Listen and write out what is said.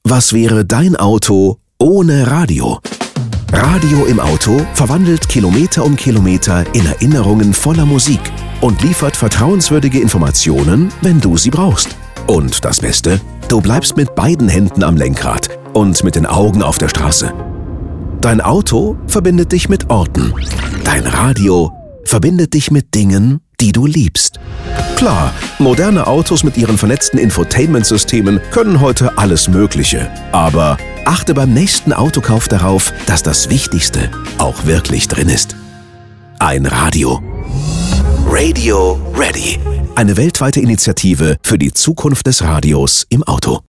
Was wäre dein Auto ohne Radio? Radio im Auto verwandelt Kilometer um Kilometer in Erinnerungen voller Musik und liefert vertrauenswürdige Informationen, wenn du sie brauchst. Und das Beste? Du bleibst mit beiden Händen am Lenkrad und mit den Augen auf der Straße. Dein Auto verbindet dich mit Orten. Dein Radio verbindet dich mit Dingen, die du liebst. Klar, moderne Autos mit ihren vernetzten Infotainment-Systemen können heute alles Mögliche. Aber achte beim nächsten Autokauf darauf, dass das Wichtigste auch wirklich drin ist. Ein Radio. Radio Ready. Eine weltweite Initiative für die Zukunft des Radios im Auto.